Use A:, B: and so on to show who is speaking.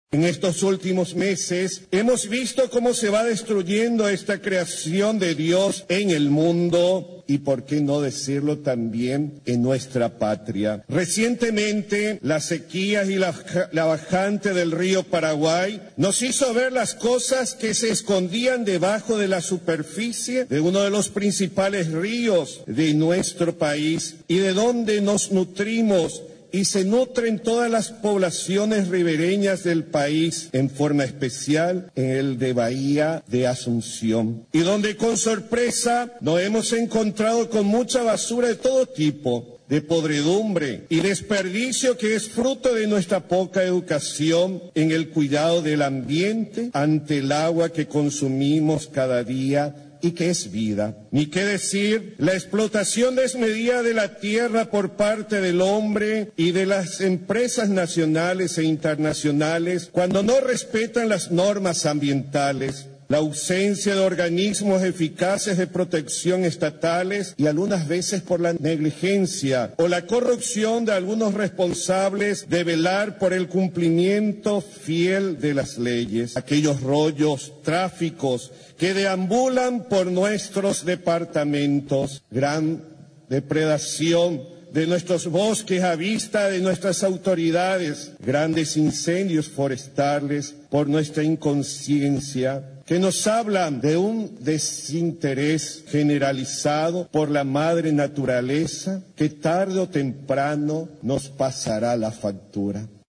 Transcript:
A: En estos últimos meses hemos visto cómo se va destruyendo esta creación de Dios en el mundo y, por qué no decirlo, también en nuestra patria. Recientemente, las sequías y la bajante del río Paraguay nos hizo ver las cosas que se escondían debajo de la superficie de uno de los principales ríos de nuestro país y de donde nos nutrimos y se nutren todas las poblaciones ribereñas del país, en forma especial en el de Bahía de Asunción, y donde con sorpresa nos hemos encontrado con mucha basura de todo tipo, de podredumbre y desperdicio que es fruto de nuestra poca educación en el cuidado del ambiente ante el agua que consumimos cada día y que es vida. Ni qué decir la explotación desmedida de la tierra por parte del hombre y de las empresas nacionales e internacionales cuando no respetan las normas ambientales. La ausencia de organismos eficaces de protección estatales y algunas veces por la negligencia o la corrupción de algunos responsables de velar por el cumplimiento fiel de las leyes. Aquellos rollos, tráficos que deambulan por nuestros departamentos, gran depredación de nuestros bosques a vista de nuestras autoridades, grandes incendios forestales por nuestra inconsciencia, que nos hablan de un desinterés generalizado por la madre naturaleza que tarde o temprano nos pasará la factura.